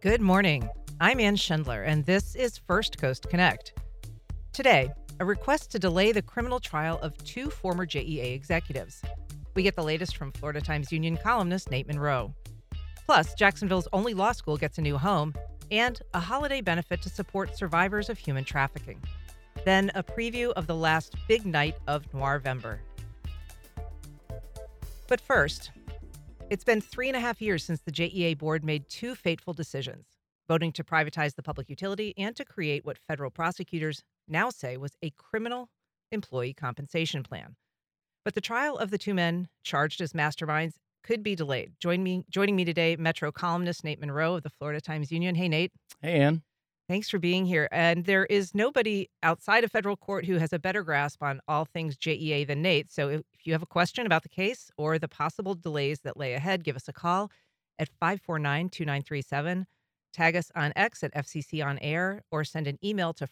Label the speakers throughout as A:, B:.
A: Good morning. I'm Ann Schindler, and this is First Coast Connect. Today, a request to delay the criminal trial of two former JEA executives. We get the latest from Florida Times Union columnist Nate Monroe. Plus, Jacksonville's only law school gets a new home, and a holiday benefit to support survivors of human trafficking. Then a preview of the last big night of Noirvember. But first, it's been 3.5 years since the JEA board made two fateful decisions, voting to privatize the public utility and to create what federal prosecutors now say was a criminal employee compensation plan. But the trial of the two men charged as masterminds could be delayed. Joining me today, Metro columnist Nate Monroe of the Florida Times Union. Hey, Nate.
B: Hey, Ann.
A: Thanks for being here. And there is nobody outside of federal court who has a better grasp on all things JEA than Nate. So if you have a question about the case or the possible delays that lay ahead, give us a call at 549-2937. Tag us on X at FCC On Air or send an email to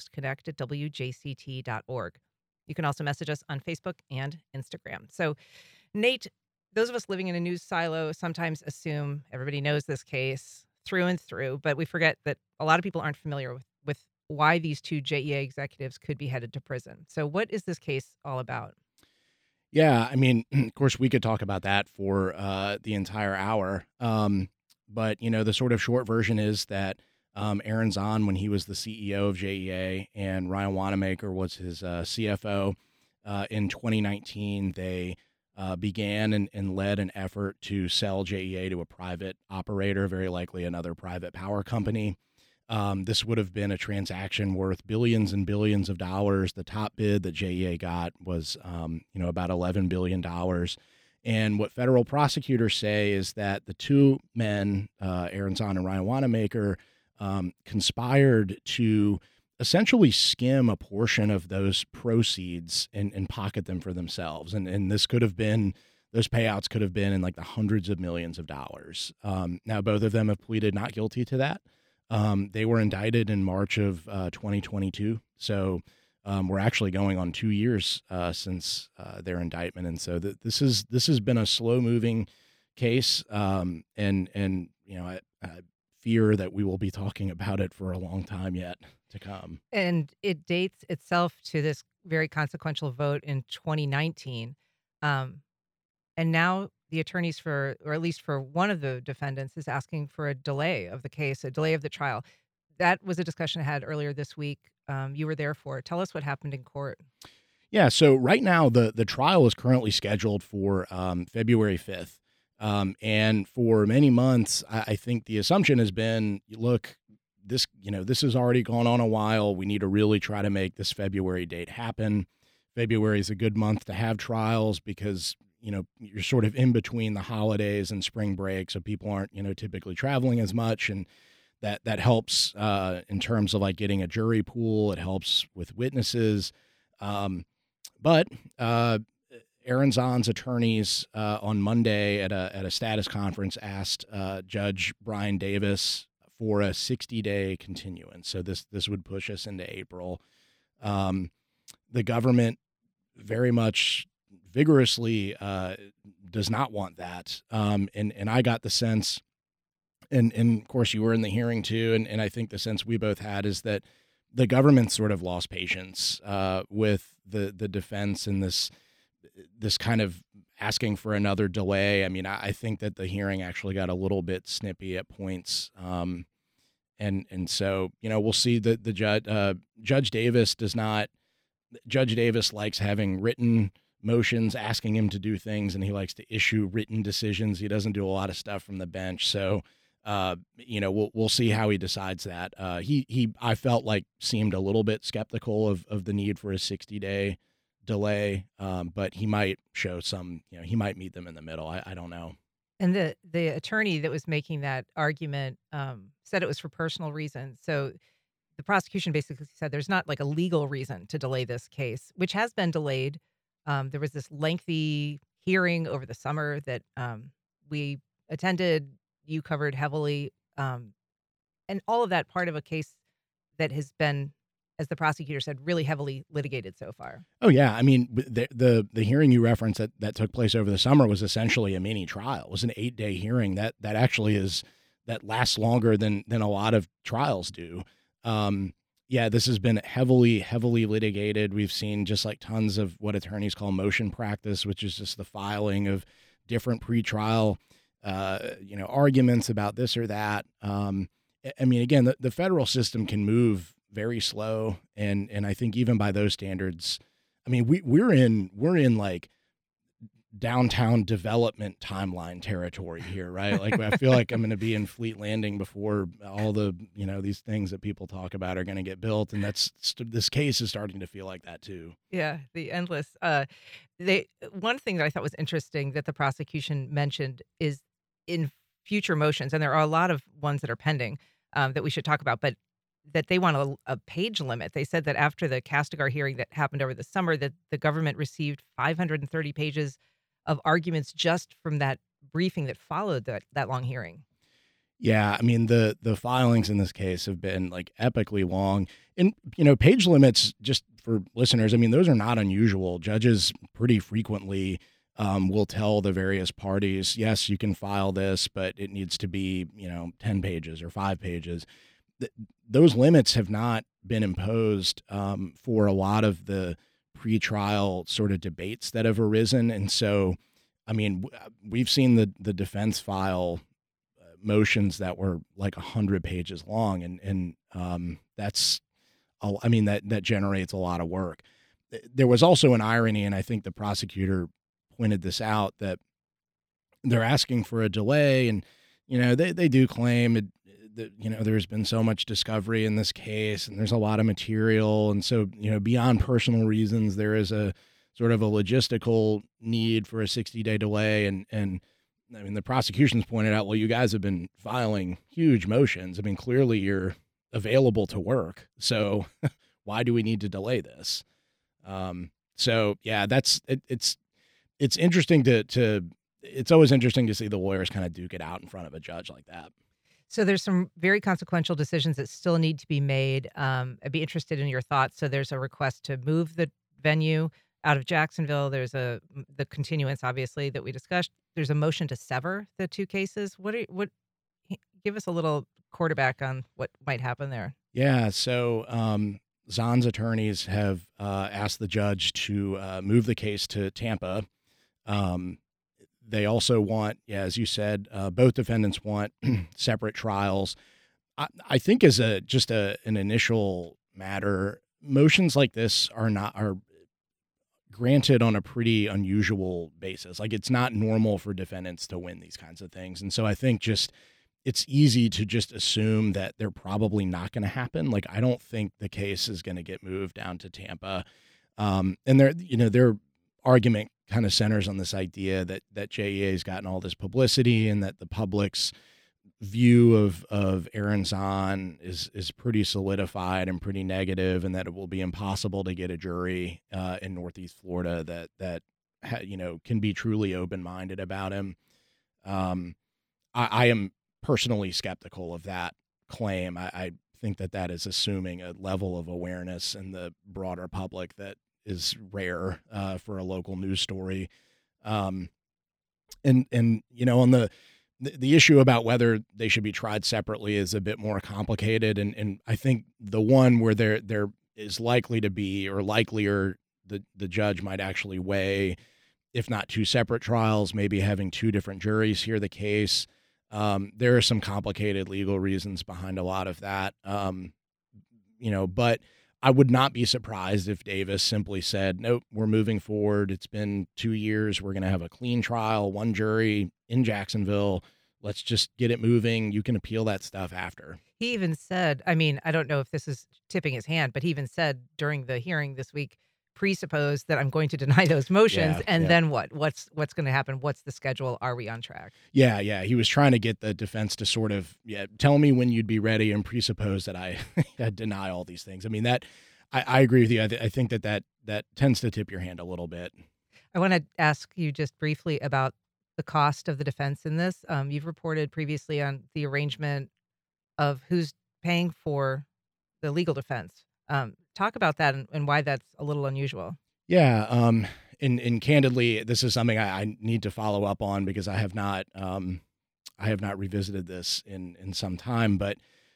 A: firstcoastconnect@wjct.org. You can also message us on Facebook and Instagram. So, Nate, those of us living in a news silo sometimes assume everybody knows this case through and through, but we forget that a lot of people aren't familiar with why these two JEA executives could be headed to prison. So what is this case all about?
B: Yeah, I mean, of course, we could talk about that for the entire hour. But, the sort of short version is that Aaron Zahn, when he was the CEO of JEA and Ryan Wanamaker was his CFO, in 2019, they began and led an effort to sell JEA to a private operator, very likely another private power company. This would have been a transaction worth billions and billions of dollars. The top bid that JEA got was, about $11 billion. And what federal prosecutors say is that the two men, Aaron Zahn and Ryan Wanamaker, conspired to essentially skim a portion of those proceeds and pocket them for themselves. And this could have been, those payouts could have been in like the hundreds of millions of dollars. Now, both of them have pleaded not guilty to that. They were indicted in March of 2022. So we're actually going on 2 years since their indictment. And so this has been a slow moving case. I fear that we will be talking about it for a long time yet to come.
A: And it dates itself to this very consequential vote in 2019. And now the attorneys or at least for one of the defendants, is asking for a delay of the case, a delay of the trial. That was a discussion I had earlier this week. You were there for it. Tell us what happened in court.
B: Yeah, so right now the trial is currently scheduled for February 5th. And for many months, I think the assumption has been, look, this has already gone on a while. We need to really try to make this February date happen. February is a good month to have trials because, you're sort of in between the holidays and spring break. So people aren't, typically traveling as much. And that helps in terms of like getting a jury pool. It helps with witnesses. But Aaron Zahn's attorneys on Monday at a status conference asked Judge Brian Davis for a 60-day continuance. So this would push us into April. The government very much vigorously does not want that. And I got the sense, and of course you were in the hearing too, and I think the sense we both had is that the government sort of lost patience with the defense and this kind of asking for another delay. I mean, I think that the hearing actually got a little bit snippy at points. And so, we'll see that the Judge Davis likes having written motions asking him to do things, and he likes to issue written decisions. He doesn't do a lot of stuff from the bench. So, we'll see how he decides that. I felt like seemed a little bit skeptical of the need for a 60-day delay, but he might show some, he might meet them in the middle. I don't know.
A: And the attorney that was making that argument said it was for personal reasons. So the prosecution basically said there's not like a legal reason to delay this case, which has been delayed. There was this lengthy hearing over the summer that we attended, you covered heavily, and all of that part of a case that has been, as the prosecutor said, really heavily litigated so far.
B: Oh, yeah. I mean, the hearing you referenced that took place over the summer was essentially a mini trial. It was an 8-day hearing. That actually is that lasts longer than a lot of trials do. Yeah, this has been heavily litigated. We've seen just like tons of what attorneys call motion practice, which is just the filing of different pretrial, arguments about this or that. I mean, again, the federal system can move very slow, and I think even by those standards, I mean, we're in like downtown development timeline territory here, right? Like I feel like I'm going to be in Fleet Landing before all the, these things that people talk about are going to get built. And this case is starting to feel like that too.
A: Yeah, the endless. One thing that I thought was interesting that the prosecution mentioned is in future motions, and there are a lot of ones that are pending that we should talk about, but that they want a page limit. They said that after the Castigar hearing that happened over the summer, that the government received 530 pages of arguments just from that briefing that followed that long hearing.
B: Yeah, I mean the filings in this case have been like epically long, and page limits, just for listeners, I mean those are not unusual. Judges pretty frequently will tell the various parties, yes, you can file this, but it needs to be 10 pages or 5 pages. Those limits have not been imposed for a lot of the pretrial sort of debates that have arisen, and so I mean we've seen the defense file motions that were like 100 pages long, and that's I mean that generates a lot of work. There was also an irony, and I think the prosecutor pointed this out, that they're asking for a delay, and they do claim that there's been so much discovery in this case, and there's a lot of material, and so beyond personal reasons, there is a sort of a logistical need for a 60-day delay, and I mean the prosecution's pointed out, well, you guys have been filing huge motions. I mean clearly you're available to work, so why do we need to delay this? So yeah, it's interesting to it's always interesting to see the lawyers kind of duke it out in front of a judge like that.
A: So there's some very consequential decisions that still need to be made. I'd be interested in your thoughts. So there's a request to move the venue out of Jacksonville. There's the continuance, obviously, that we discussed. There's a motion to sever the two cases. Give us a little quarterback on what might happen there.
B: Yeah. So Zahn's attorneys have asked the judge to move the case to Tampa. They also want, as you said, both defendants want separate trials. I think as an initial matter, motions like this are granted on a pretty unusual basis. Like it's not normal for defendants to win these kinds of things. And so I think it's easy to just assume that they're probably not going to happen. Like I don't think the case is going to get moved down to Tampa. And their argument kind of centers on this idea that JEA has gotten all this publicity, and that the public's view of Aaron Zahn is pretty solidified and pretty negative, and that it will be impossible to get a jury in Northeast Florida that can be truly open-minded about him. I am personally skeptical of that claim. I think that is assuming a level of awareness in the broader public that is rare for a local news story. And on the issue about whether they should be tried separately is a bit more complicated. And I think the one where there is likely to be, or likelier, the judge might actually weigh, if not two separate trials, maybe having two different juries hear the case. There are some complicated legal reasons behind a lot of that. But I would not be surprised if Davis simply said, nope, we're moving forward. It's been 2 years. We're going to have a clean trial, one jury in Jacksonville. Let's just get it moving. You can appeal that stuff after.
A: He even said, I mean, I don't know if this is tipping his hand, but he even said during the hearing this week, presuppose that I'm going to deny those motions. Then what? What's going to happen? What's the schedule? Are we on track? Yeah.
B: He was trying to get the defense to sort of, tell me when you'd be ready, and presuppose that I deny all these things. I mean, I agree with you. I think that tends to tip your hand a little bit.
A: I want to ask you just briefly about the cost of the defense in this. You've reported previously on the arrangement of who's paying for the legal defense. Talk about that and why that's a little unusual.
B: Yeah. And candidly, this is something I need to follow up on, because I have not I have not revisited this in some time, but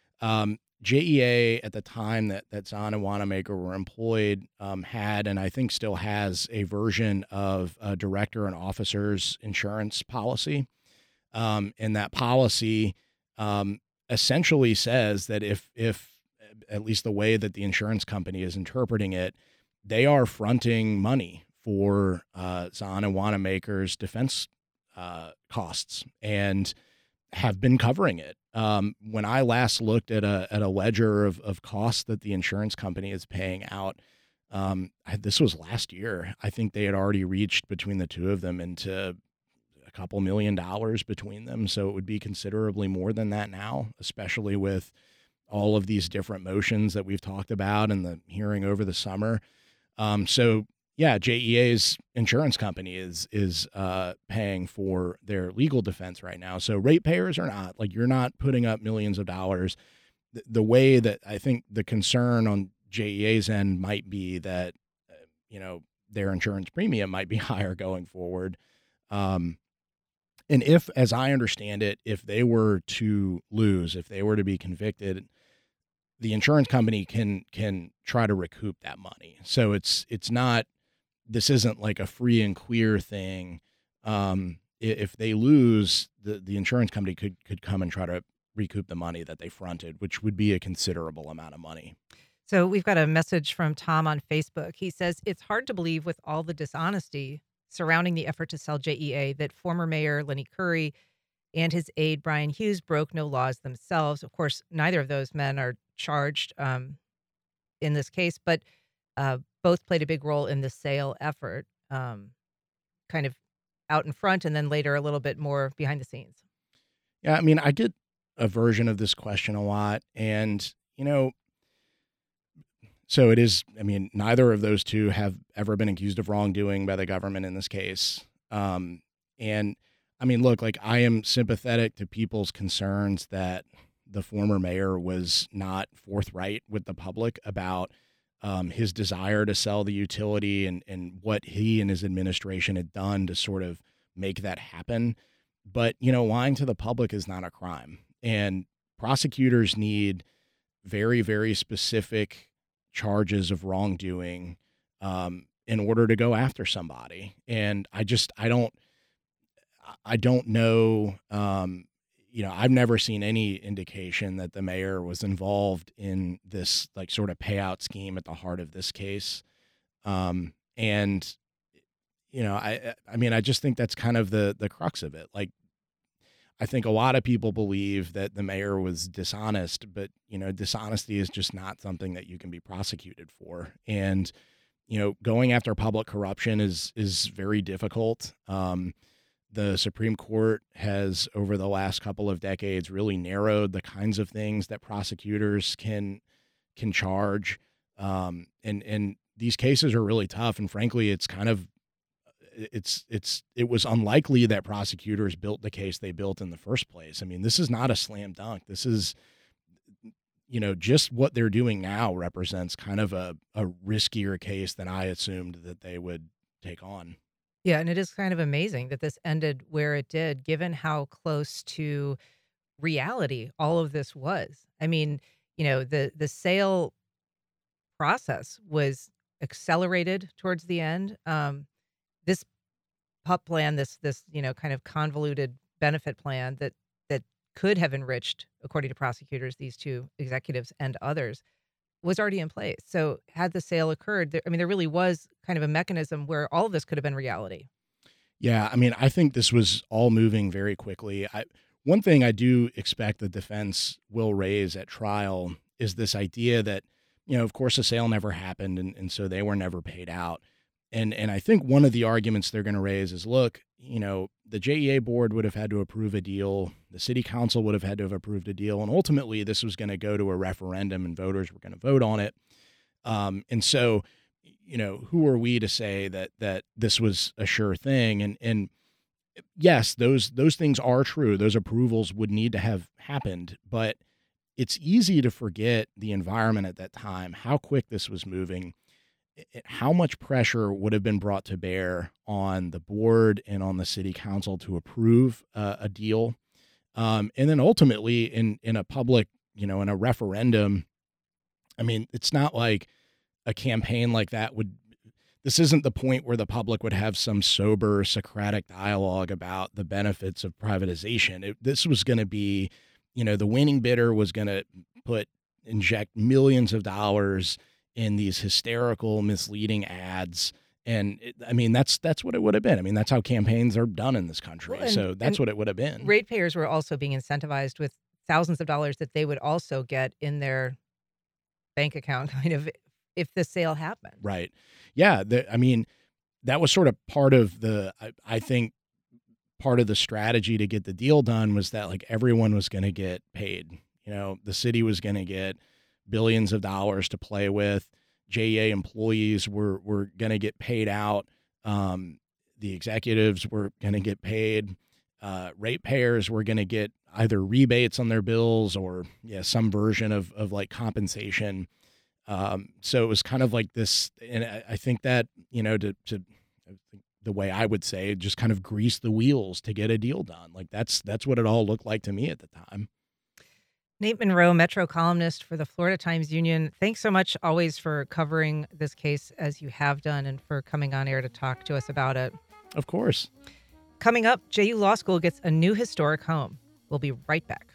B: JEA at the time that Zahn and Wanamaker were employed had, and I think still has, a version of a director and officers insurance policy. And that policy essentially says that if at least the way that the insurance company is interpreting it, they are fronting money for Zahn and Wanamaker's defense costs and have been covering it. When I last looked at a ledger of costs that the insurance company is paying out, this was last year. I think they had already reached, between the two of them, into a couple $1 million between them. So it would be considerably more than that now, especially with all of these different motions that we've talked about and the hearing over the summer. So yeah, JEA's insurance company is paying for their legal defense right now. So ratepayers are not. Like, you're not putting up millions of dollars. The way that I think the concern on JEA's end might be that, their insurance premium might be higher going forward. And if, as I understand it, if they were to lose, if they were to be convicted, the insurance company can try to recoup that money. So it's not, this isn't like a free and clear thing. If they lose, the insurance company could come and try to recoup the money that they fronted, which would be a considerable amount of money.
A: So we've got a message from Tom on Facebook. He says, it's hard to believe, with all the dishonesty surrounding the effort to sell JEA, that former Mayor Lenny Curry and his aide Brian Hughes broke no laws themselves. Of course, neither of those men are charged in this case, but both played a big role in the sale effort, kind of out in front and then later a little bit more behind the scenes.
B: Yeah, I mean, I get a version of this question a lot. And, so it is, I mean, neither of those two have ever been accused of wrongdoing by the government in this case. And I mean, look, like, I am sympathetic to people's concerns that the former mayor was not forthright with the public about his desire to sell the utility and what he and his administration had done to sort of make that happen. But, lying to the public is not a crime. And prosecutors need very, very specific charges of wrongdoing in order to go after somebody. And I don't know, I've never seen any indication that the mayor was involved in this, like, sort of payout scheme at the heart of this case. I mean, I just think that's kind of the crux of it. Like, I think a lot of people believe that the mayor was dishonest, but, dishonesty is just not something that you can be prosecuted for. And, going after public corruption is very difficult. The Supreme Court has, over the last couple of decades, really narrowed the kinds of things that prosecutors can charge. And these cases are really tough. And frankly, it's kind of, it was unlikely that prosecutors built the case they built in the first place. I mean, this is not a slam dunk. This is, just what they're doing now represents kind of a riskier case than I assumed that they would take on.
A: Yeah, and it is kind of amazing that this ended where it did, given how close to reality all of this was. I mean, the sale process was accelerated towards the end. This PUP plan, this kind of convoluted benefit plan that could have enriched, according to prosecutors, these two executives and others, was already in place. So had the sale occurred, there really was kind of a mechanism where all of this could have been reality.
B: Yeah, I mean, I think this was all moving very quickly. One thing I do expect the defense will raise at trial is this idea that, of course, the sale never happened, and so they were never paid out. And I think one of the arguments they're going to raise is, look, the JEA board would have had to approve a deal. The city council would have had to have approved a deal. And ultimately, this was going to go to a referendum and voters were going to vote on it. And so, who are we to say that this was a sure thing? And yes, those things are true. Those approvals would need to have happened. But it's easy to forget the environment at that time, how quick this was moving, how much pressure would have been brought to bear on the board and on the city council to approve a deal. And then ultimately in a public, in a referendum, I mean, it's not like a campaign like that this isn't the point where the public would have some sober Socratic dialogue about the benefits of privatization. This was going to be, the winning bidder was going to inject millions of dollars in these hysterical, misleading ads. And that's what it would have been. I mean, that's how campaigns are done in this country.
A: Well,
B: so that's what it would have been.
A: Ratepayers were also being incentivized with thousands of dollars that they would also get in their bank account, kind of, if the sale happened.
B: Right. Yeah. That was sort of part of I think part of the strategy to get the deal done was that, like, everyone was going to get paid. The city was going to get billions of dollars to play with. JEA employees were going to get paid out. The executives were going to get paid. Ratepayers were going to get either rebates on their bills or some version of like compensation. So it was kind of like this, and I think that, the way I would say, just kind of grease the wheels to get a deal done. Like that's what it all looked like to me at the time.
A: Nate Monroe, Metro columnist for the Florida Times-Union. Thanks so much always for covering this case as you have done and for coming on air to talk to us about it.
B: Of course.
A: Coming up, JU Law School gets a new historic home. We'll be right back.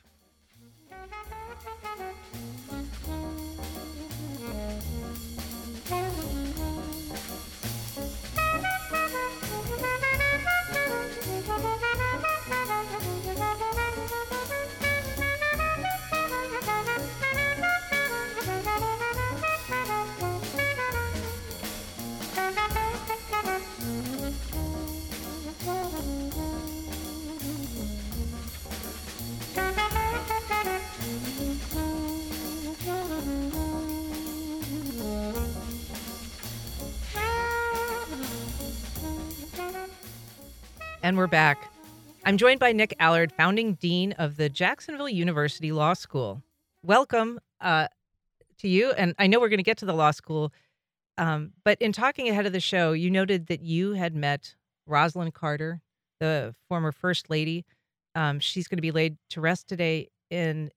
A: And we're back. I'm joined by Nick Allard, founding dean of the Jacksonville University Law School. Welcome to you. And I know we're going to get to the law school, but in talking ahead of the show, you noted that you had met Rosalynn Carter, the former First Lady. She's going to be laid to rest today in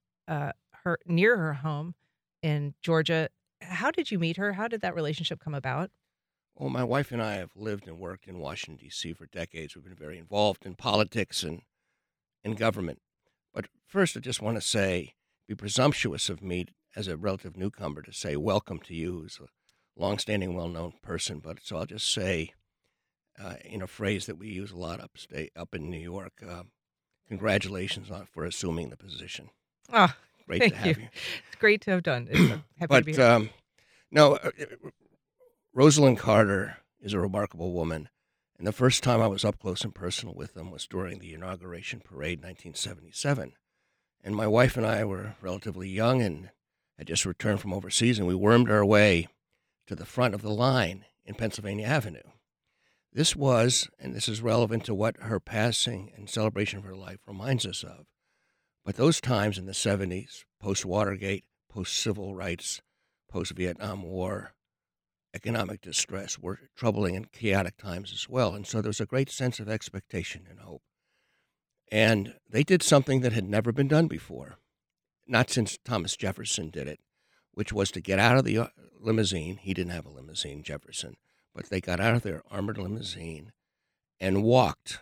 A: near her home in Georgia. How did you meet her? How did that relationship come about?
C: Well, my wife and I have lived and worked in Washington, D.C. for decades. We've been very involved in politics and in government. But first, I just want to say, be presumptuous of me as a relative newcomer to say welcome to you, who's a longstanding, well-known person. But so I'll just say, in a phrase that we use a lot up in New York, congratulations for assuming the position.
A: Oh,
C: great to have you.
A: It's great to have done. Happy to be here.
C: No. Rosalynn Carter is a remarkable woman, and the first time I was up close and personal with them was during the inauguration parade in 1977. And my wife and I were relatively young and had just returned from overseas, and we wormed our way to the front of the line in Pennsylvania Avenue. This is relevant to what her passing and celebration of her life reminds us of, but those times in the 70s, post-Watergate, post-civil rights, post-Vietnam War, economic distress were troubling and chaotic times as well. And so there was a great sense of expectation and hope. And they did something that had never been done before, not since Thomas Jefferson did it, which was to get out of the limousine. He didn't have a limousine, Jefferson, but they got out of their armored limousine and walked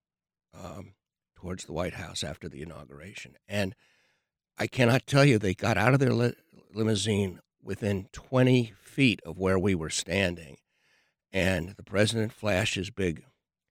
C: towards the White House after the inauguration. And I cannot tell you, they got out of their limousine within 20 feet of where we were standing, and the president flashed his big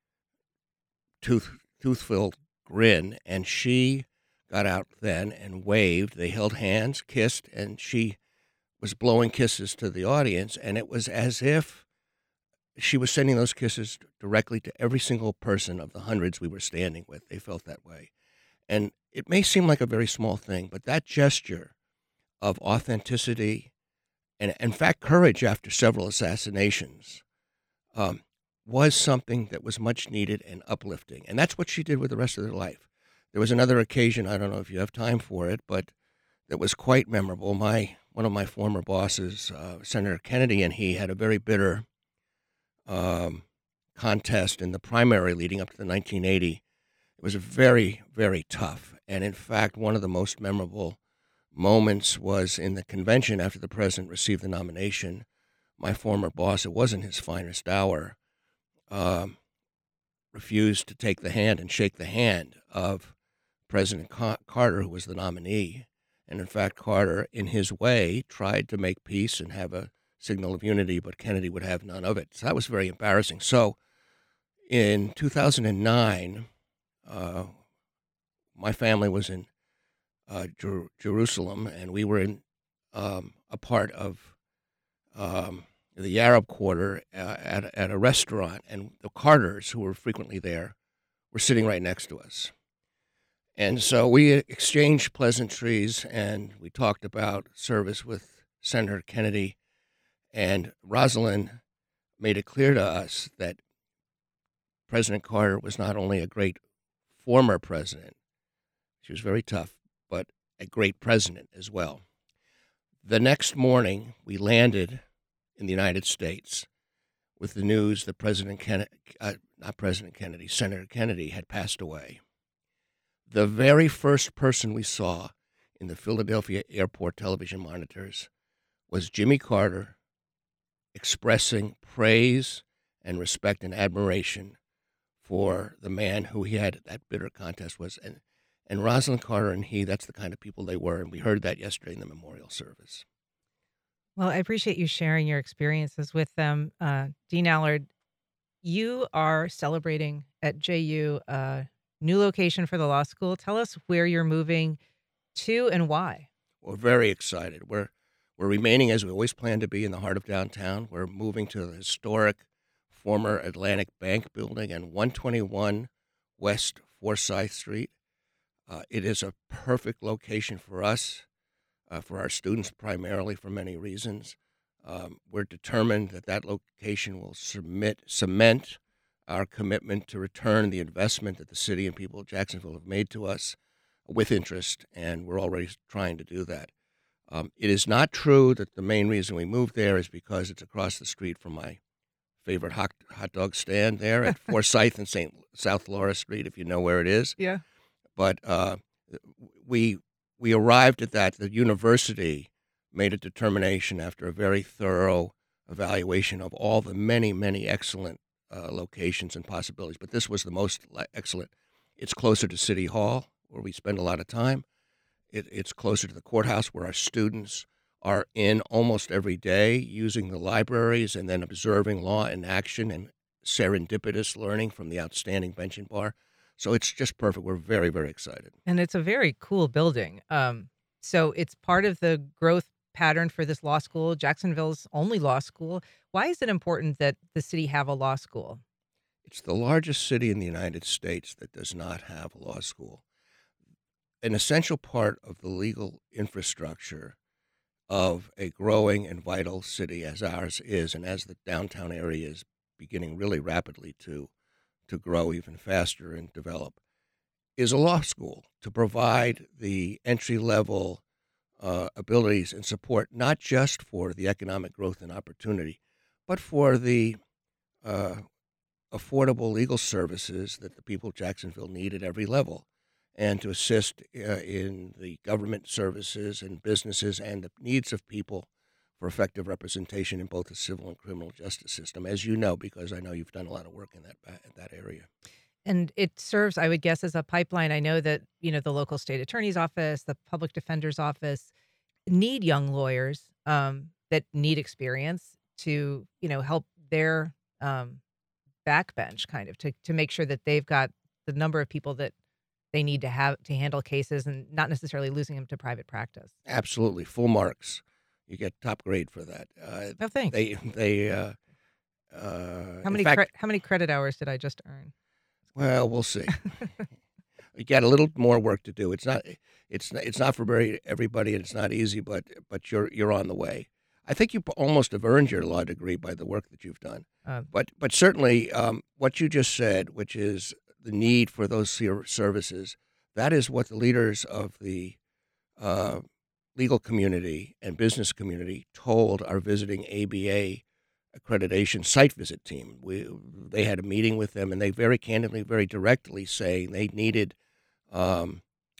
C: tooth-filled grin, and she got out then and waved. They held hands, kissed, and she was blowing kisses to the audience, and it was as if she was sending those kisses directly to every single person of the hundreds we were standing with. They felt that way. And it may seem like a very small thing, but that gesture of authenticity and, in fact, courage after several assassinations was something that was much needed and uplifting. And that's what she did with the rest of her life. There was another occasion, I don't know if you have time for it, but that was quite memorable. One of my former bosses, Senator Kennedy, and he had a very bitter contest in the primary leading up to the 1980. It was very, very tough. And in fact, one of the most memorable moments was in the convention after the president received the nomination. My former boss, it wasn't his finest hour, refused to take the hand and shake the hand of President Carter, who was the nominee. And in fact, Carter, in his way, tried to make peace and have a signal of unity, but Kennedy would have none of it. So that was very embarrassing. So in 2009, my family was in Jerusalem, and we were in a part of the Arab Quarter at a restaurant, and the Carters, who were frequently there, were sitting right next to us. And so we exchanged pleasantries, and we talked about service with Senator Kennedy, and Rosalind made it clear to us that President Carter was not only a great former president, she was very tough, but a great president as well. The next morning, we landed in the United States with the news that Senator Kennedy had passed away. The very first person we saw in the Philadelphia airport television monitors was Jimmy Carter expressing praise and respect and admiration for the man who he had that bitter contest was. And Rosalind Carter and he, that's the kind of people they were, and we heard that yesterday in the memorial service.
A: Well, I appreciate you sharing your experiences with them. Dean Allard, you are celebrating at JU a new location for the law school. Tell us where you're moving to and why.
C: We're very excited. We're remaining, as we always plan to be, in the heart of downtown. We're moving to the historic former Atlantic Bank building and 121 West Forsyth Street. It is a perfect location for us, for our students primarily, for many reasons. We're determined that location will cement our commitment to return the investment that the city and people of Jacksonville have made to us with interest, and we're already trying to do that. It is not true that the main reason we moved there is because it's across the street from my favorite hot dog stand there at Forsyth and South Laura Street, if you know where it is.
A: Yeah.
C: But we arrived at that. The university made a determination after a very thorough evaluation of all the many, many excellent locations and possibilities. But this was the most excellent. It's closer to City Hall, where we spend a lot of time. It's closer to the courthouse, where our students are in almost every day, using the libraries and then observing law in action and serendipitous learning from the outstanding bench and bar. So it's just perfect. We're very, very excited.
A: And it's a very cool building. So it's part of the growth pattern for this law school, Jacksonville's only law school. Why is it important that the city have a law school?
C: It's the largest city in the United States that does not have a law school. An essential part of the legal infrastructure of a growing and vital city as ours is, and as the downtown area is beginning really rapidly to grow even faster and develop, is a law school to provide the entry-level abilities and support, not just for the economic growth and opportunity, but for the affordable legal services that the people of Jacksonville need at every level, and to assist in the government services and businesses and the needs of people for effective representation in both the civil and criminal justice system, as you know, because I know you've done a lot of work in that area.
A: And it serves, I would guess, as a pipeline. I know that, the local state attorney's office, the public defender's office need young lawyers that need experience to, help their backbench kind of to make sure that they've got the number of people that they need to have to handle cases and not necessarily losing them to private practice.
C: Absolutely. Full marks. You get top grade for that.
A: Oh, thanks. How many credit hours did I just earn?
C: Well, we'll see. You got a little more work to do. It's not for everybody, and it's not easy, but you're on the way. I think you almost have earned your law degree by the work that you've done. But certainly, what you just said, which is the need for those services, that is what the leaders of the legal community and business community told our visiting ABA accreditation site visit team. They had a meeting with them, and they very candidly, very directly saying they needed a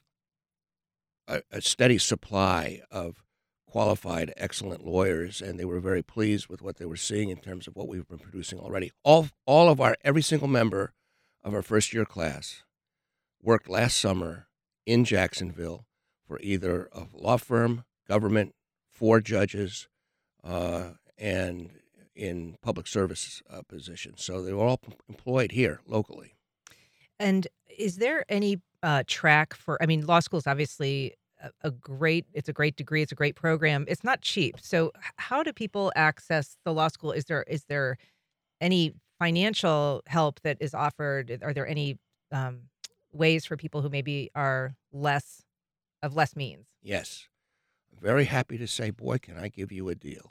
C: steady supply of qualified, excellent lawyers, and they were very pleased with what they were seeing in terms of what we've been producing already. Every single member of our first-year class worked last summer in Jacksonville for either a law firm, government, 4 judges, and in public service positions. So they were all employed here locally.
A: And is there any track for? I mean, law school is obviously it's a great degree, it's a great program. It's not cheap. So, how do people access the law school? Is there any financial help that is offered? Are there any ways for people who maybe are less means?
C: Yes. I'm very happy to say, boy, can I give you a deal.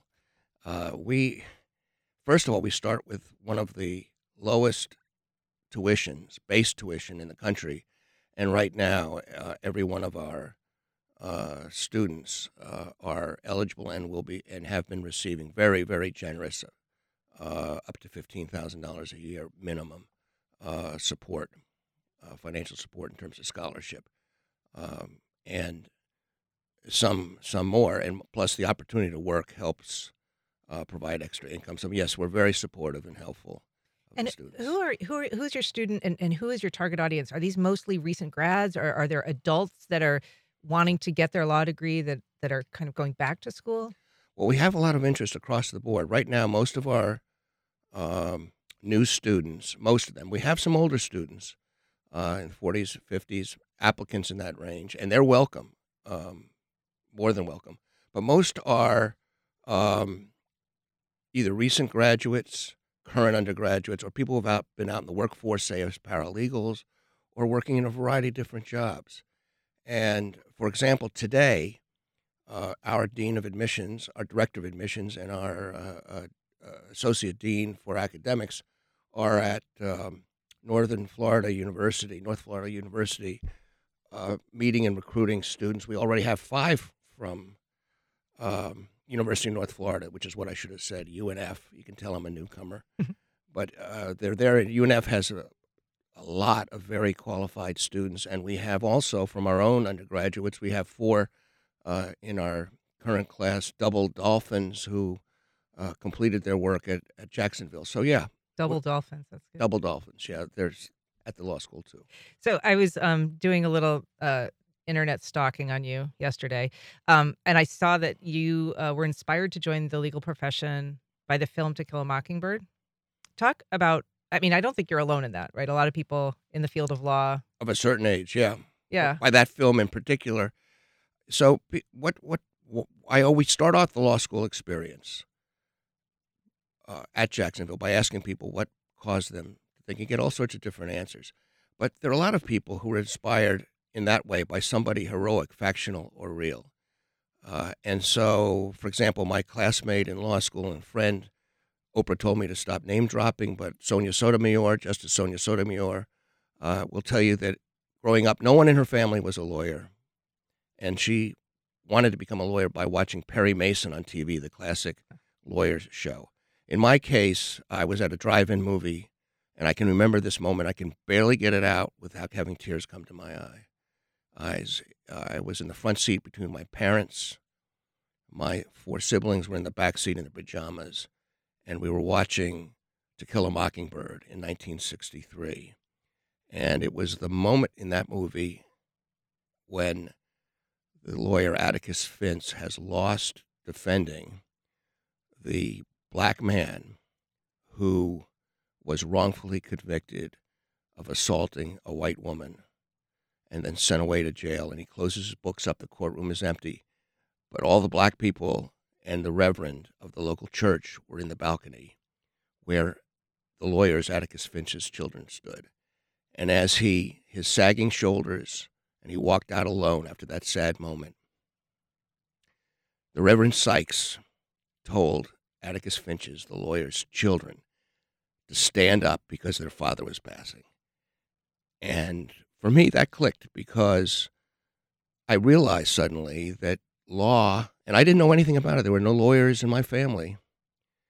C: First of all, we start with one of the lowest tuitions, base tuition in the country. And right now, every one of our students are eligible and have been receiving very, very generous, up to $15,000 a year minimum support, financial support in terms of scholarship, and some more, and plus the opportunity to work helps provide extra income. So yes, we're very supportive and helpful of
A: And
C: the students.
A: who's your student, and who is your target audience? Are these mostly recent grads, or are there adults that are wanting to get their law degree that are kind of going back to school?
C: Well, we have a lot of interest across the board. Right now, most of our new students, most of them, we have some older students in the 40s, 50s, applicants in that range, and they're welcome, more than welcome. But most are either recent graduates, current undergraduates, or people who have been out in the workforce, say as paralegals, or working in a variety of different jobs. And, for example, today, our Dean of Admissions, our Director of Admissions, and our Associate Dean for Academics are at North Florida University, meeting and recruiting students. We already have 5 from University of North Florida, which is what I should have said, UNF. You can tell I'm a newcomer. But they're there. UNF has a lot of very qualified students, and we have also from our own undergraduates, we have 4 in our current class, double Dolphins, who completed their work at Jacksonville. So, yeah.
A: Double Dolphins, that's good.
C: Double Dolphins, yeah. There's at the law school, too.
A: So I was doing a little internet stalking on you yesterday, and I saw that you were inspired to join the legal profession by the film To Kill a Mockingbird. Talk about, I mean, I don't think you're alone in that, right? A lot of people in the field of law.
C: Of a certain age, yeah.
A: Yeah.
C: By that film in particular. So I always start off the law school experience at Jacksonville by asking people what caused them to think. You get all sorts of different answers. But there are a lot of people who are inspired in that way by somebody heroic, factional, or real. And so, for example, my classmate in law school and friend, Oprah told me to stop name dropping, but Justice Sonia Sotomayor, will tell you that growing up, no one in her family was a lawyer. And she wanted to become a lawyer by watching Perry Mason on TV, the classic lawyer show. In my case, I was at a drive-in movie, and I can remember this moment. I can barely get it out without having tears come to my eyes. I was in the front seat between my parents. My 4 siblings were in the back seat in their pajamas, and we were watching To Kill a Mockingbird in 1963. And it was the moment in that movie when the lawyer Atticus Finch has lost defending the black man who was wrongfully convicted of assaulting a white woman and then sent away to jail. And he closes his books up. The courtroom is empty. But all the black people and the reverend of the local church were in the balcony where the lawyer's Atticus Finch's children stood. And as his sagging shoulders, and he walked out alone after that sad moment, the Reverend Sykes told Atticus Finch's, the lawyer's children, to stand up because their father was passing. And for me, that clicked because I realized suddenly that law, and I didn't know anything about it. There were no lawyers in my family.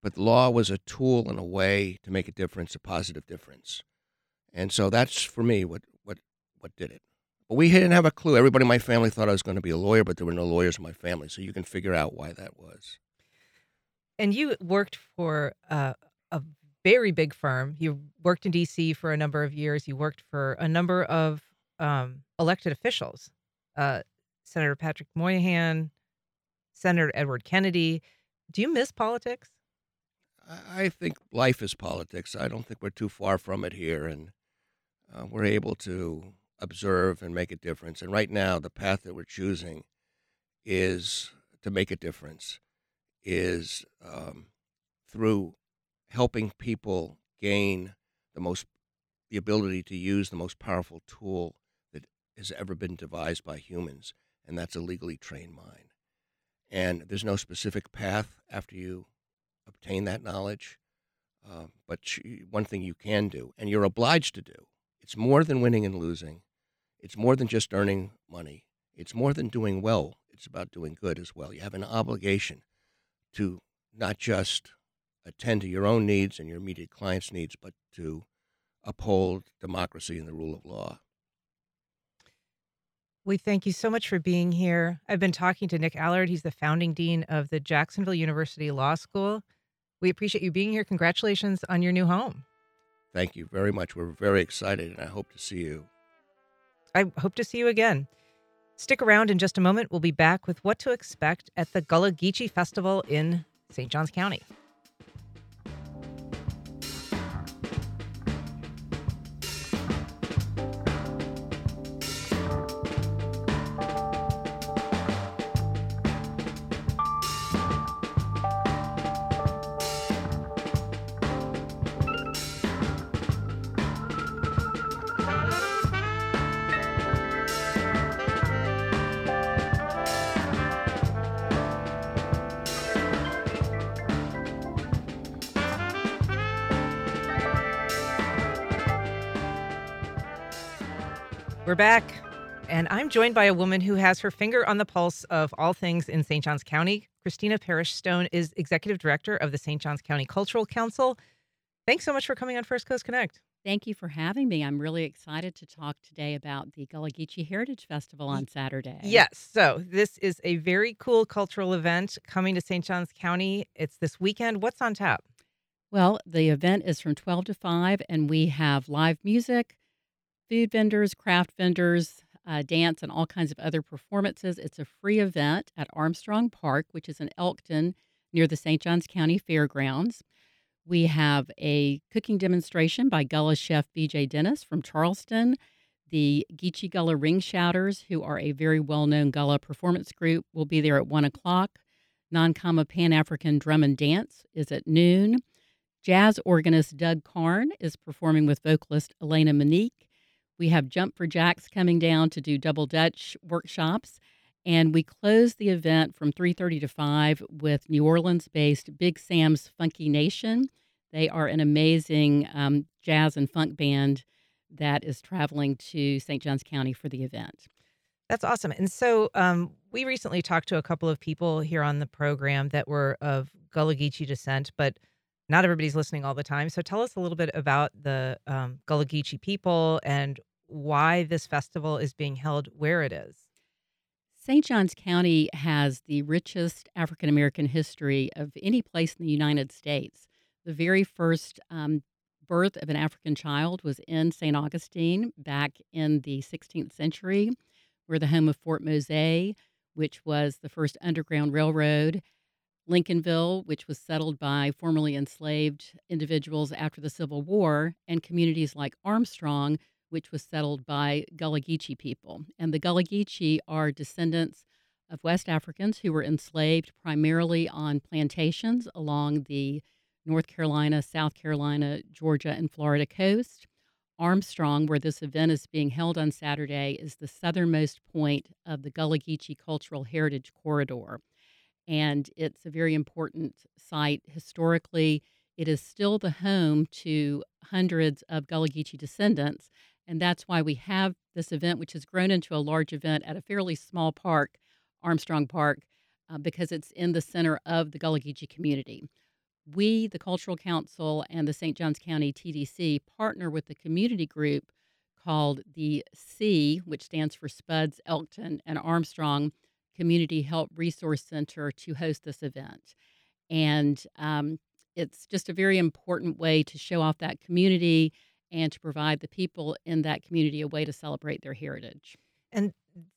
C: but the law was a tool and a way to make a difference, a positive difference. And so that's, for me, what did it. But we didn't have a clue. Everybody in my family thought I was going to be a lawyer, but there were no lawyers in my family, so you can figure out why that was.
A: And you worked for a very big firm. You worked in D.C. for a number of years. You worked for a number of elected officials, Senator Patrick Moynihan, Senator Edward Kennedy. Do you miss politics?
C: I think life is politics. I don't think we're too far from it here, and we're able to observe and make a difference. And right now, the path that we're choosing is to make a difference, is through helping people gain the ability to use the most powerful tool that has ever been devised by humans, and that's a legally trained mind. And there's no specific path after you obtain that knowledge, but one thing you can do, and you're obliged to do, it's more than winning and losing. It's more than just earning money. It's more than doing well. It's about doing good as well. You have an obligation to not just attend to your own needs and your immediate clients' needs, but to uphold democracy and the rule of law.
A: We thank you so much for being here. I've been talking to Nick Allard. He's the founding dean of the Jacksonville University Law School. We appreciate you being here. Congratulations on your new home.
C: Thank you very much. We're very excited, and I hope to see you.
A: I hope to see you again. Stick around in just a moment. We'll be back with what to expect at the Gullah Geechee Festival in St. Johns County. We're back, and I'm joined by a woman who has her finger on the pulse of all things in St. Johns County. Christina Parrish-Stone is Executive Director of the St. Johns County Cultural Council. Thanks so much for coming on First Coast Connect.
D: Thank you for having me. I'm really excited to talk today about the Gullah Geechee Heritage Festival on Saturday.
A: Yes, so this is a very cool cultural event coming to St. Johns County. It's this weekend. What's on tap?
D: Well, the event is from 12 to 5, and we have live music, food vendors, craft vendors, dance, and all kinds of other performances. It's a free event at Armstrong Park, which is in Elkton near the St. Johns County Fairgrounds. We have a cooking demonstration by Gullah chef B.J. Dennis from Charleston. The Geechee Gullah Ring Shouters, who are a very well-known Gullah performance group, will be there at 1 o'clock. Non-Kama Pan-African Drum and Dance is at noon. Jazz organist Doug Karn is performing with vocalist Elena Monique. We have Jump for Jacks coming down to do double Dutch workshops. And we close the event from 3:30 to 5 with New Orleans-based Big Sam's Funky Nation. They are an amazing jazz and funk band that is traveling to St. Johns County for the event.
A: That's awesome. And so we recently talked to a couple of people here on the program that were of Gullah Geechee descent, but not everybody's listening all the time. So tell us a little bit about the Gullah Geechee people and why this festival is being held where it is.
D: St. Johns County has the richest African American history of any place in the United States. The very first birth of an African child was in St. Augustine back in the 16th century. We're the home of Fort Mose, which was the first underground railroad. Lincolnville, which was settled by formerly enslaved individuals after the Civil War, and communities like Armstrong, which was settled by Gullah Geechee people. And the Gullah Geechee are descendants of West Africans who were enslaved primarily on plantations along the North Carolina, South Carolina, Georgia, and Florida coast. Armstrong, where this event is being held on Saturday, is the southernmost point of the Gullah Geechee Cultural Heritage Corridor. And it's a very important site historically. It is still the home to hundreds of Gullah Geechee descendants, and that's why we have this event, which has grown into a large event at a fairly small park, Armstrong Park, because it's in the center of the Gullah Geechee community. We, the Cultural Council and the St. Johns County TDC, partner with a community group called the C, which stands for Spuds, Elkton, and Armstrong Community Help Resource Center, to host this event. And it's just a very important way to show off that community and to provide the people in that community a way to celebrate their heritage.
A: And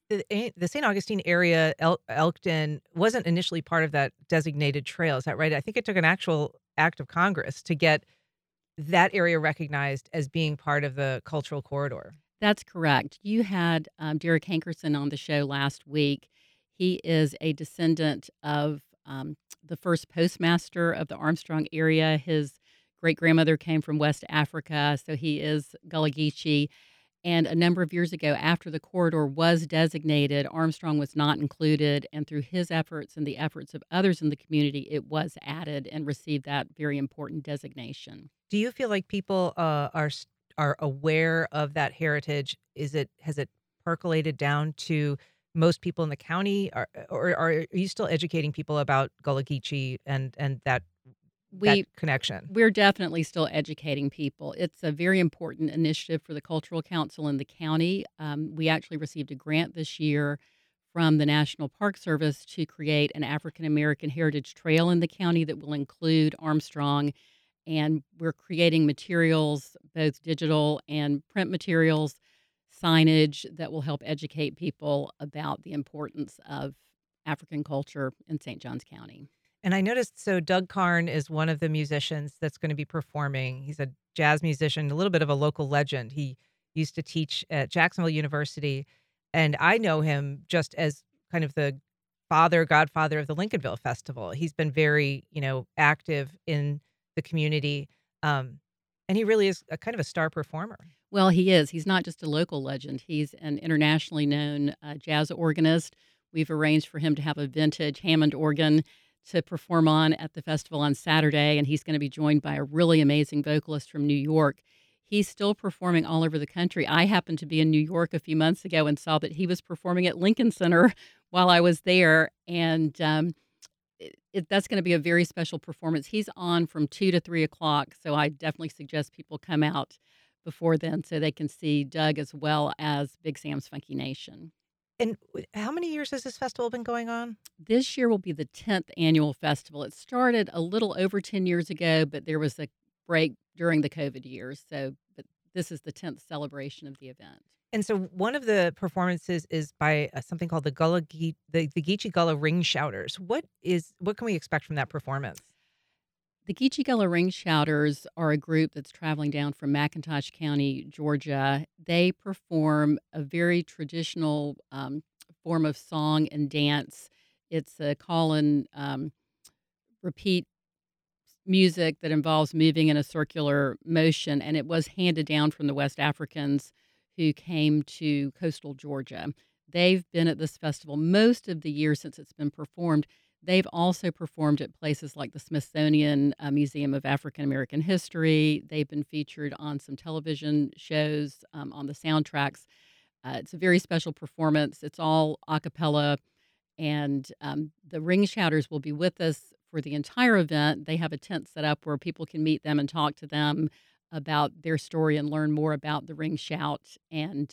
A: the St. Augustine area, Elkton, wasn't initially part of that designated trail. Is that right? I think it took an actual act of Congress to get that area recognized as being part of the cultural corridor.
D: That's correct. You had Derek Hankerson on the show last week. He is a descendant of the first postmaster of the Armstrong area. His great grandmother came from West Africa, so he is Gullah Geechee. And a number of years ago, after the corridor was designated, Armstrong was not included. And through his efforts and the efforts of others in the community, it was added and received that very important designation.
A: Do you feel like people are aware of that heritage? Has it percolated down to most people in the county, or are you still educating people about Gullah Geechee and that connection?
D: We're definitely still educating people. It's a very important initiative for the Cultural Council in the county. We actually received a grant this year from the National Park Service to create an African American Heritage Trail in the county that will include Armstrong. And we're creating materials, both digital and print materials, signage that will help educate people about the importance of African culture in St. Johns County.
A: And I noticed, so Doug Karn is one of the musicians that's going to be performing. He's a jazz musician, a little bit of a local legend. He used to teach at Jacksonville University, and I know him just as kind of the godfather of the Lincolnville Festival. He's been very, active in the community, and he really is a kind of a star performer.
D: Well, he is. He's not just a local legend. He's an internationally known jazz organist. We've arranged for him to have a vintage Hammond organ to perform on at the festival on Saturday, and he's going to be joined by a really amazing vocalist from New York. He's still performing all over the country. I happened to be in New York a few months ago and saw that he was performing at Lincoln Center while I was there, and that's going to be a very special performance. He's on from 2 to 3 o'clock, so I definitely suggest people come out before then so they can see Doug as well as Big Sam's Funky Nation.
A: And how many years has this festival been going on?
D: This year will be the 10th annual festival. It started a little over 10 years ago, but there was a break during the COVID years. But this is the 10th celebration of the event.
A: And so one of the performances is by something called the Geechee Gullah Ring Shouters. What can we expect from that performance?
D: The Geechee Gullah Ring Shouters are a group that's traveling down from McIntosh County, Georgia. They perform a very traditional form of song and dance. It's a call and repeat music that involves moving in a circular motion, and it was handed down from the West Africans who came to coastal Georgia. They've been at this festival most of the year since it's been performed. They've also performed at places like the Smithsonian Museum of African American History. They've been featured on some television shows, on the soundtracks. It's a very special performance. It's all a cappella, and the Ring Shouters will be with us for the entire event. They have a tent set up where people can meet them and talk to them about their story and learn more about the Ring Shout and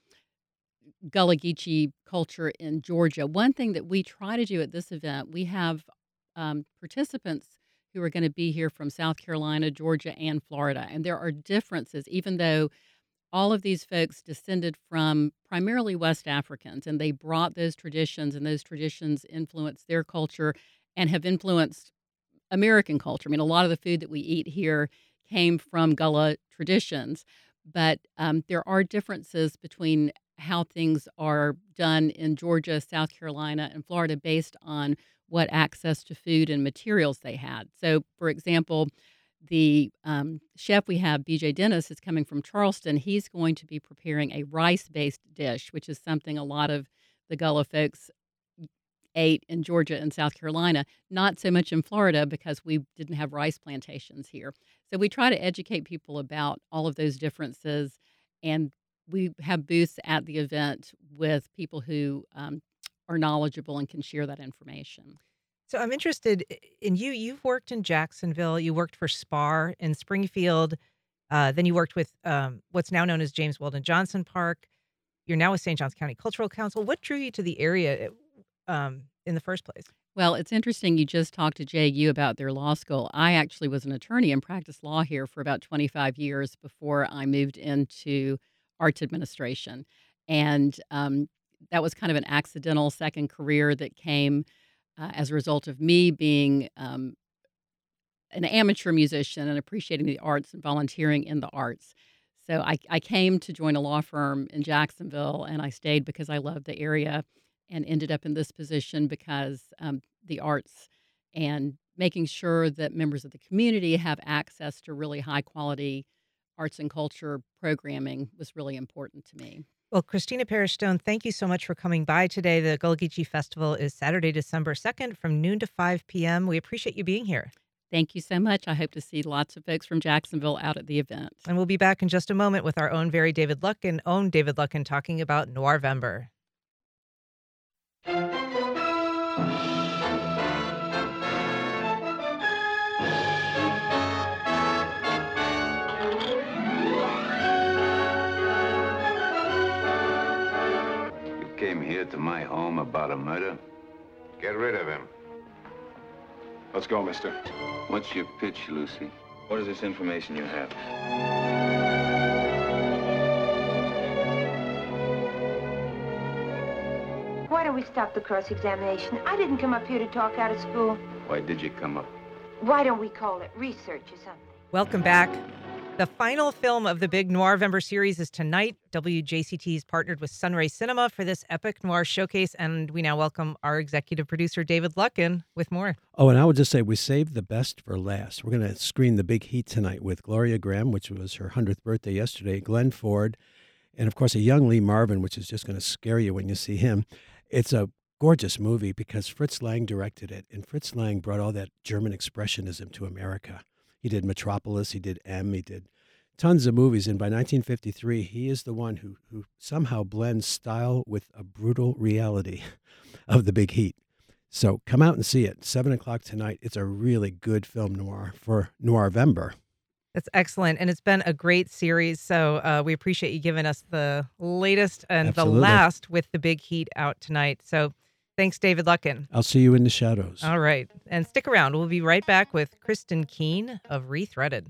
D: Gullah Geechee culture in Georgia. One thing that we try to do at this event, we have participants who are going to be here from South Carolina, Georgia, and Florida. And there are differences, even though all of these folks descended from primarily West Africans, and they brought those traditions, and those traditions influenced their culture and have influenced American culture. I mean, a lot of the food that we eat here came from Gullah traditions, but there are differences between how things are done in Georgia, South Carolina, and Florida based on what access to food and materials they had. So, for example, the chef we have, BJ Dennis, is coming from Charleston. He's going to be preparing a rice-based dish, which is something a lot of the Gullah folks ate in Georgia and South Carolina, not so much in Florida because we didn't have rice plantations here. So we try to educate people about all of those differences, and we have booths at the event with people who are knowledgeable and can share that information.
A: So I'm interested in you. You've worked in Jacksonville. You worked for SPAR in Springfield. Then you worked with what's now known as James Weldon Johnson Park. You're now with St. Johns County Cultural Council. What drew you to the area in the first place?
D: Well, it's interesting you just talked to JU about their law school. I actually was an attorney and practiced law here for about 25 years before I moved into arts administration. And that was kind of an accidental second career that came as a result of me being an amateur musician and appreciating the arts and volunteering in the arts. So I came to join a law firm in Jacksonville, and I stayed because I loved the area and ended up in this position because the arts and making sure that members of the community have access to really high-quality arts and culture programming was really important to me.
A: Well, Christina Parrish Stone, thank you so much for coming by today. The Gullah Geechee Festival is Saturday, December 2nd from noon to 5 p.m. We appreciate you being here.
D: Thank you so much. I hope to see lots of folks from Jacksonville out at the event.
A: And we'll be back in just a moment with our own very David Luckin talking about Noirvember.
E: You came here to my home about a murder?
F: Get rid of him. Let's go, mister.
E: What's your pitch, Lucy? What is this information you have?
G: Why don't we stop the cross-examination? I didn't come up here to talk out of school.
E: Why did you come up?
G: Why don't we call it research or something?
A: Welcome back. The final film of the big Noirvember series is tonight. WJCT's partnered with Sunray Cinema for this epic noir showcase, and we now welcome our executive producer, David Luckin, with more.
H: Oh, and I would just say we saved the best for last. We're going to screen The Big Heat tonight with Gloria Graham, which was her 100th birthday yesterday, Glenn Ford, and, of course, a young Lee Marvin, which is just going to scare you when you see him. It's a gorgeous movie because Fritz Lang directed it, and Fritz Lang brought all that German expressionism to America. He did Metropolis, he did M, he did tons of movies, and by 1953, he is the one who somehow blends style with a brutal reality of The Big Heat. So come out and see it, 7 o'clock tonight. It's a really good film noir for Noirvember.
A: That's excellent, and it's been a great series, so we appreciate you giving us the latest and
H: Absolutely.
A: the last with The Big Heat out tonight. So thanks, David Luckin.
H: I'll see you in the shadows.
A: All right, and stick around. We'll be right back with Kristen Keene of Rethreaded.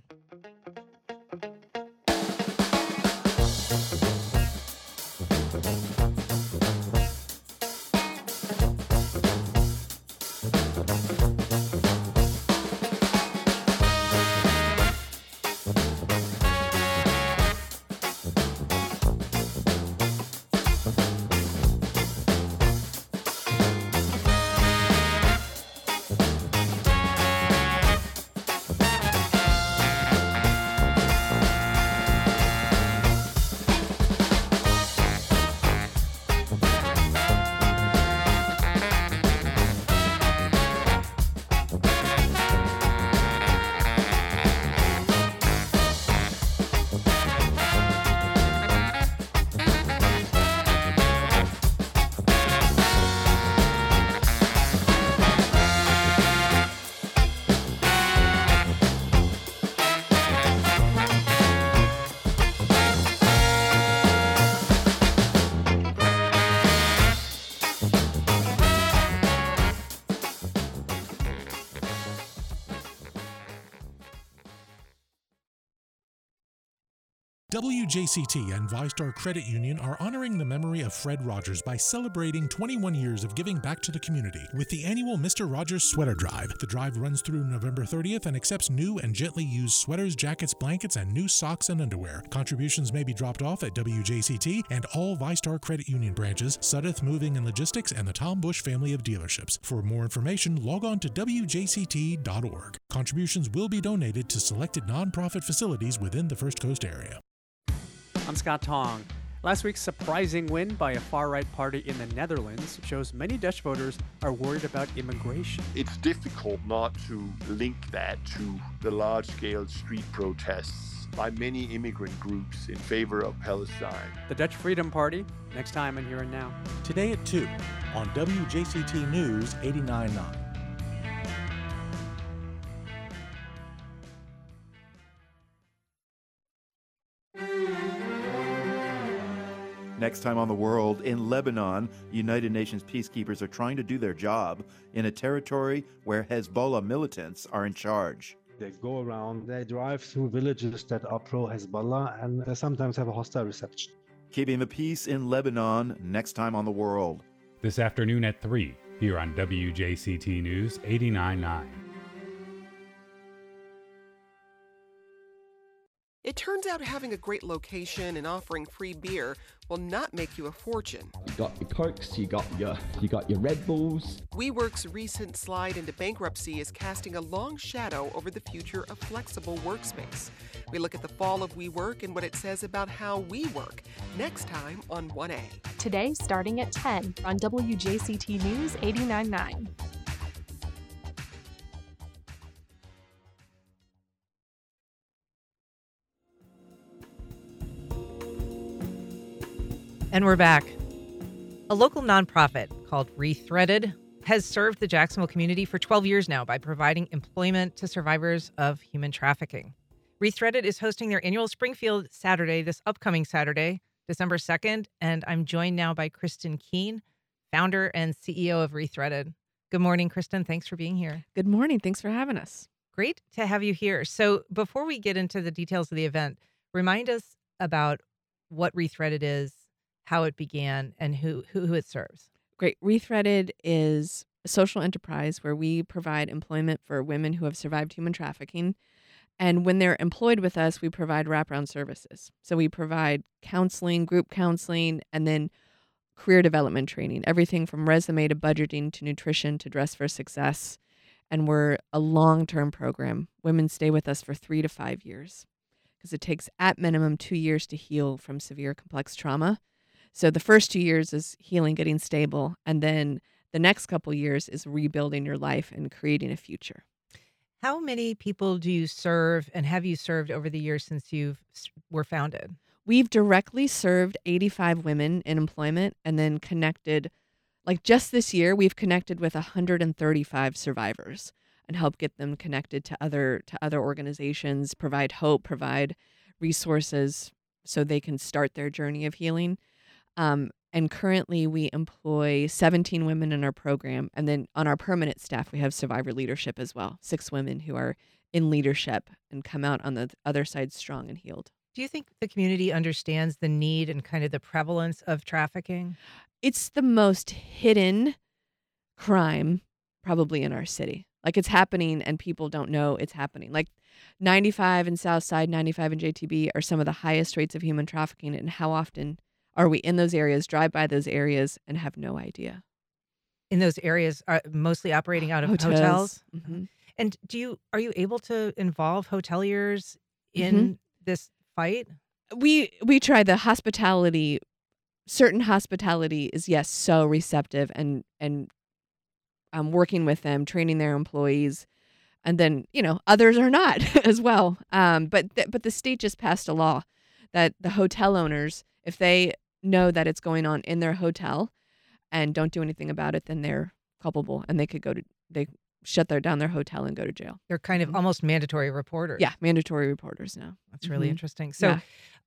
I: WJCT and ViStar Credit Union are honoring the memory of Fred Rogers by celebrating 21 years of giving back to the community with the annual Mr. Rogers Sweater Drive. The drive runs through November 30th and accepts new and gently used sweaters, jackets, blankets, and new socks and underwear. Contributions may be dropped off at WJCT and all ViStar Credit Union branches, Sudeth Moving and Logistics, and the Tom Bush family of dealerships. For more information, log on to WJCT.org. Contributions will be donated to selected nonprofit facilities within the First Coast area.
J: I'm Scott Tong. Last week's surprising win by a far-right party in the Netherlands shows many Dutch voters are worried about immigration.
K: It's difficult not to link that to the large-scale street protests by many immigrant groups in favor of Palestine.
J: The Dutch Freedom Party, next time on Here and Now.
I: Today at 2 on WJCT News 89.9.
L: Next time on The World, in Lebanon, United Nations peacekeepers are trying to do their job in a territory where Hezbollah militants are in charge.
M: They go around, they drive through villages that are pro-Hezbollah, and they sometimes have a hostile reception.
L: Keeping the peace in Lebanon, next time on The World.
N: This afternoon at 3, here on WJCT News 89.9.
O: It turns out having a great location and offering free beer will not make you a fortune.
P: You got your Cokes, you got your Red Bulls.
O: WeWork's recent slide into bankruptcy is casting a long shadow over the future of flexible workspace. We look at the fall of WeWork and what it says about how we work next time on 1A.
Q: Today, starting at 10 on WJCT News 89.9.
A: And we're back. A local nonprofit called Rethreaded has served the Jacksonville community for 12 years now by providing employment to survivors of human trafficking. Rethreaded is hosting their annual Springfield Saturday this upcoming Saturday, December 2nd, and I'm joined now by Kristen Keene, founder and CEO of Rethreaded. Good morning, Kristen. Thanks for being here.
R: Good morning. Thanks for having us.
A: Great to have you here. So before we get into the details of the event, remind us about what Rethreaded is, how it began, and who it serves.
R: Great. Rethreaded is a social enterprise where we provide employment for women who have survived human trafficking. And when they're employed with us, we provide wraparound services. So we provide counseling, group counseling, and then career development training, everything from resume to budgeting to nutrition to dress for success. And we're a long-term program. Women stay with us for 3 to 5 years because it takes at minimum 2 years to heal from severe complex trauma. So the first 2 years is healing, getting stable, and then the next couple years is rebuilding your life and creating a future.
A: How many people do you serve, and have you served over the years since you were founded?
R: We've directly served 85 women in employment and then connected, like just this year, we've connected with 135 survivors and helped get them connected to other organizations, provide hope, provide resources so they can start their journey of healing. And currently we employ 17 women in our program. And then on our permanent staff, we have survivor leadership as well. 6 women who are in leadership and come out on the other side strong and healed.
A: Do you think the community understands the need and kind of the prevalence of trafficking?
R: It's the most hidden crime probably in our city. Like it's happening and people don't know it's happening. Like 95 in Southside, 95 in JTB are some of the highest rates of human trafficking. And how often are we in those areas, drive by those areas, and have no idea?
A: In those areas, are mostly operating out of hotels?
R: Mm-hmm.
A: And are you able to involve hoteliers in this fight?
R: We try. The hospitality, certain hospitality is, yes, so receptive and working with them, training their employees. And then, others are not as well. But the state just passed a law that the hotel owners, if they know that it's going on in their hotel and don't do anything about it, then they're culpable and they shut down their hotel and go to jail.
A: They're kind of almost mandatory reporters.
R: Yeah, mandatory reporters now.
A: That's really interesting. So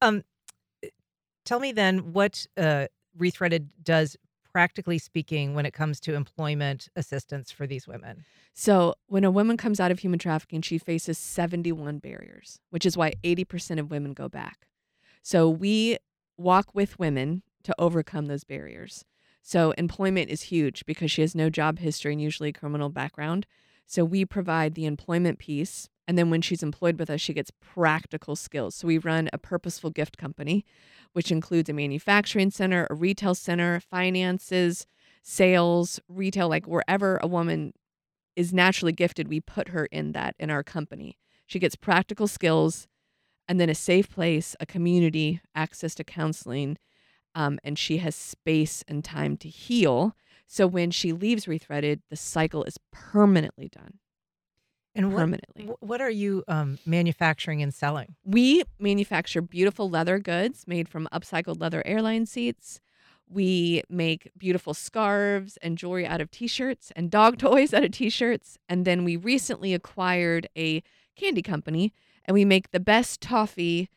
A: tell me then what Rethreaded does, practically speaking, when it comes to employment assistance for these women.
R: So when a woman comes out of human trafficking, she faces 71 barriers, which is why 80% of women go back. So we walk with women to overcome those barriers. So employment is huge because she has no job history and usually a criminal background. So we provide the employment piece. And then when she's employed with us, she gets practical skills. So we run a purposeful gift company, which includes a manufacturing center, a retail center, finances, sales, retail, like wherever a woman is naturally gifted, we put her in our company. She gets practical skills and then a safe place, a community, access to counseling, and she has space and time to heal. So when she leaves Rethreaded, the cycle is permanently done.
A: And
R: permanently.
A: What are you manufacturing and selling?
R: We manufacture beautiful leather goods made from upcycled leather airline seats. We make beautiful scarves and jewelry out of T-shirts and dog toys out of T-shirts. And then we recently acquired a candy company, and we make the best toffee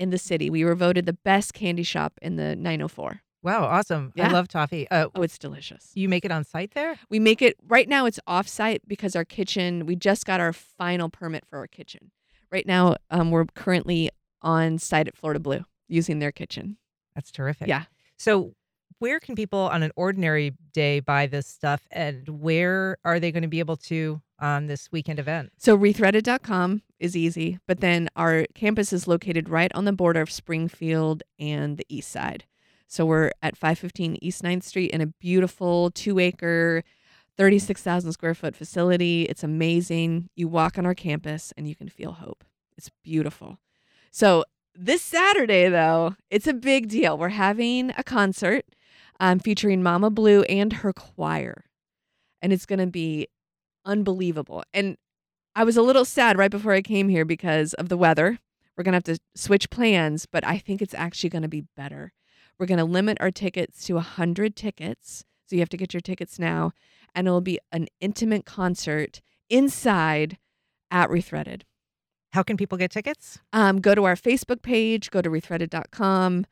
R: in the city. We were voted the best candy shop in the 904.
A: Wow, awesome.
R: Yeah.
A: I love toffee.
R: Oh, it's delicious.
A: You make it on site there?
R: We make it, right now it's off-site because our kitchen, we just got our final permit for our kitchen. Right now, we're currently on site at Florida Blue using their kitchen.
A: That's terrific.
R: Yeah.
A: So where can people on an ordinary day buy this stuff, and where are they going to be able to on this weekend event?
R: So rethreaded.com is easy, but then our campus is located right on the border of Springfield and the east side. So we're at 515 East 9th Street in a beautiful 2-acre, 36,000 square foot facility. It's amazing. You walk on our campus and you can feel hope. It's beautiful. So this Saturday, though, it's a big deal. We're having a concert featuring Mama Blue and her choir, and it's going to be unbelievable. And I was a little sad right before I came here because of the weather. We're going to have to switch plans, but I think it's actually going to be better. We're going to limit our tickets to 100 tickets. So you have to get your tickets now. And it'll be an intimate concert inside at Rethreaded.
A: How can people get tickets?
R: Go to our Facebook page, go to rethreaded.com.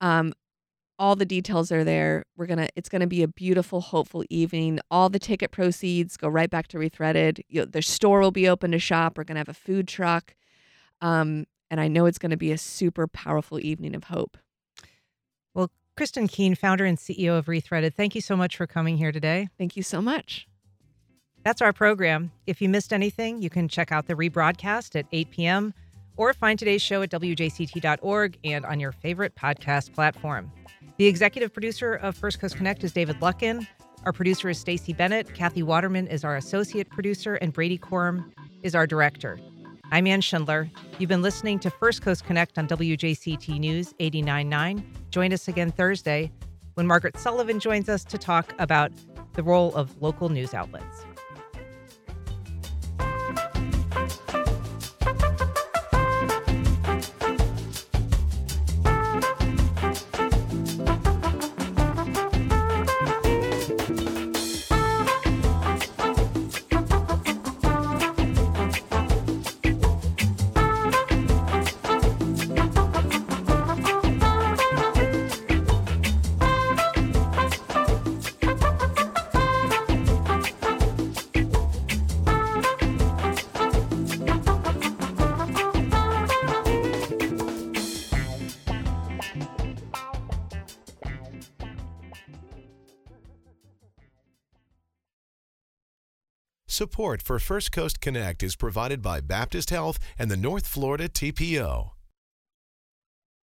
R: All the details are there. It's gonna be a beautiful, hopeful evening. All the ticket proceeds go right back to Rethreaded. The store will be open to shop. We're gonna have a food truck. And I know it's gonna be a super powerful evening of hope.
A: Well, Kristen Keene, founder and CEO of Rethreaded, thank you so much for coming here today.
R: Thank you so much.
A: That's our program. If you missed anything, you can check out the rebroadcast at 8 p.m. or find today's show at wjct.org and on your favorite podcast platform. The executive producer of First Coast Connect is David Luckin. Our producer is Stacey Bennett. Kathy Waterman is our associate producer, and Brady Corum is our director. I'm Ann Schindler. You've been listening to First Coast Connect on WJCT News 89.9. Join us again Thursday when Margaret Sullivan joins us to talk about the role of local news outlets.
S: Support for First Coast Connect is provided by Baptist Health and the North Florida TPO.